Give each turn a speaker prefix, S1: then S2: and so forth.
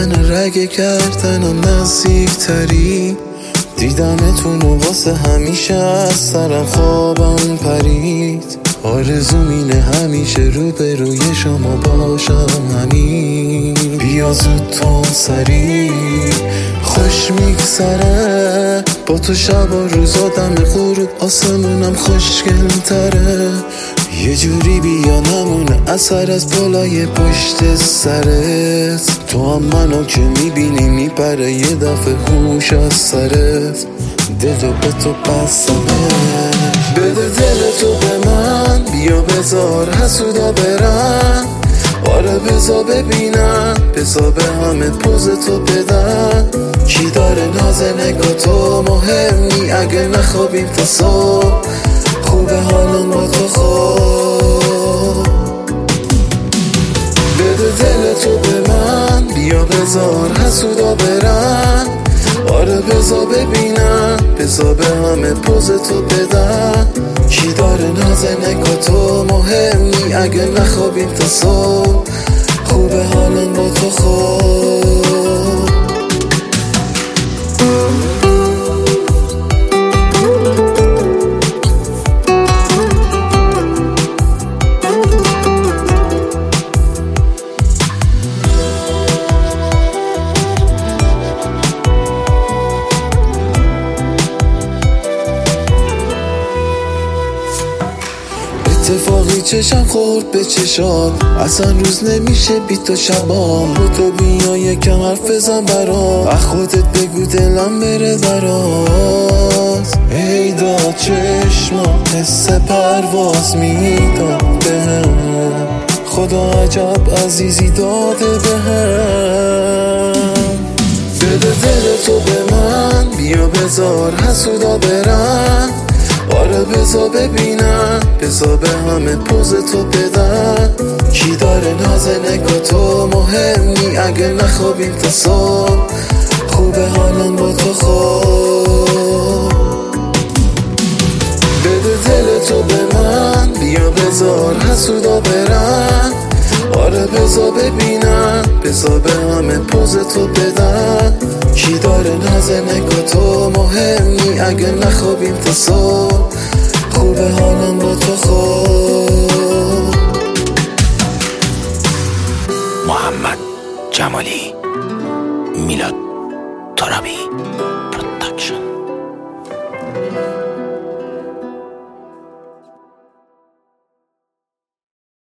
S1: من رگ کردنم نزدیک تری، دیدمتون و واسه همیشه از سرم خوابم پرید. آرزوم اینه همیشه روبروی شما باشم همین. بیا زود تا سری خوش میگذره با تو، شب و روزا دم غروب آسمونم خوشگل تره. یه جوری بیا نمونه اثر از بالای پشت سرت، تو هم منو که میبینی میپره یه دفعه هوش از سرت. دلو به تو بستمه، بده دلتو به من، بیا بذار حسودا برن. آره بذار ببینم، بذار به همه پوزتو بدن. کی داره ناز نگاه تو مهمی، اگه نخوابیم تا صبح خوبه حالم با تو خوب. بده دلتو به من، بیا بذار حسودا برن. آره بذار ببینم، بذار به همه پوزتو بدن. کی داره ناز نگاه تو مهمی، اگه نخوابیم تا صبح خوبه حالم با تو خوب. اتفاقی چشم خورد به چشات، اصلا روز نمیشه بی تو شبام. با تو بیا یکم حرف بزن برام، از خودت بگو دلم بره درات. ای داد چشمات حس پرواز میداد بهم، خدا عجب عزیزی داده بهم. بده دلتو به من، بیا بذار حسودا برن. آره بذار ببینم، بذار به همه پوزتو بدن. کی داره ناز نگاه تو مهمی، اگه نخوابیم تا صبح خوبه حالم با تو خوب. بده دلتو به من، بیا بذار حسودا برن. آره بذار ببینم، بذار به همه پوزتو بدن. کی داره ناز نگاه تو مهمی، اگه نخوابیم تا صبح خوبه حالم با تو خوب.
S2: محمد جمالی، میلاد ترابی پروداکشن.